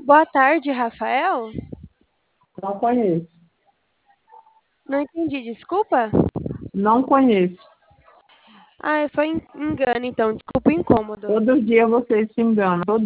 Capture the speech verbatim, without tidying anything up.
Boa tarde, Rafael. Não conheço. Não entendi, desculpa. Não conheço. Ah, foi en- engano, então. Desculpa o incômodo. Todo dia vocês se enganam. Todo